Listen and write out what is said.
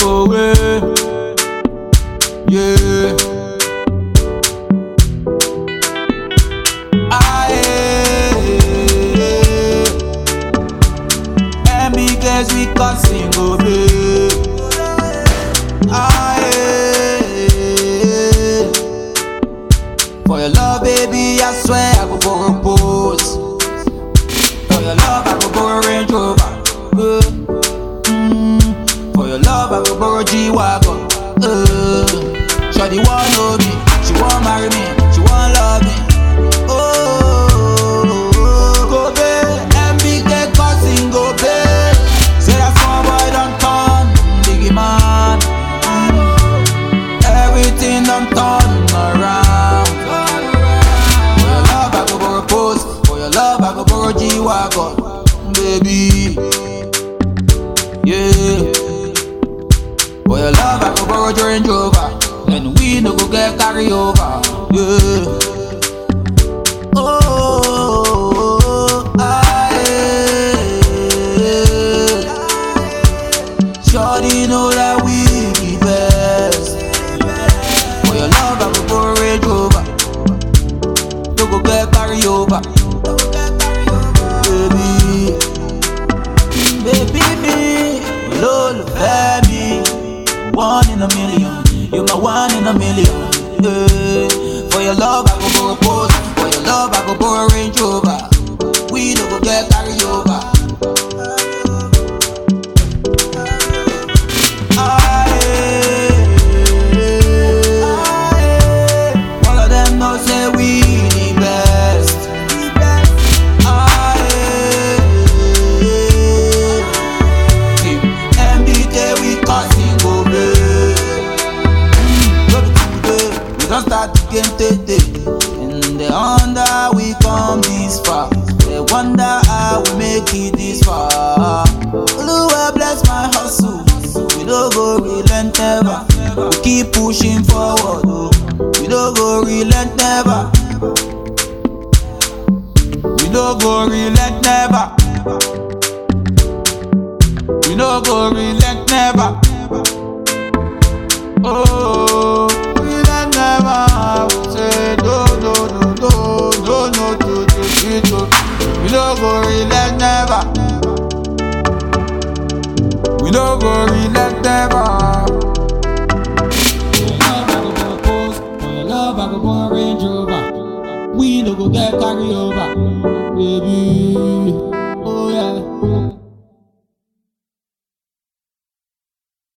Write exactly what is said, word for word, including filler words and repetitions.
away. Yeah. And because we can't sing away. For your love, baby, I swear I go propose. For your love, I go borrow Range Rover. Uh, mm, for your love, I go borrow G-Wagon. Uh, Shawty want know me, she want marry me, she want love me. Oh, go babe, M B K cousin, go babe. Say that small boy don't turn, biggie man. Mm, everything don't turn around. For your love, I go borrow Post. For your love, I go borrow G-Wagon, baby. Yeah. For your love, I go borrow Range Rover. And we no go get carry over. Yeah. Oh, I, shawty know that we the best. For your love, I go borrow Range Rover. No go get carry over. Baby, baby me, love me. One in a million, you're my one in a million. Yeah. For your love, I go borrow Post. For your love, I go borrow Range Rover. We don't go get carry over. All of them know say we the best. M B K we causing go play. Don't start the game today. And they wonder we come this far. They wonder how we make it this far. Lord bless my hustle. We don't go relent never. We keep pushing forward. Oh. We don't go relent never. We don't go relent never. We don't go relent never. Oh. We don't go relent never. We don't go relent never. For your love, I go borrow Post. For your love, I go borrow Range Rover. We don't go get carry over, baby.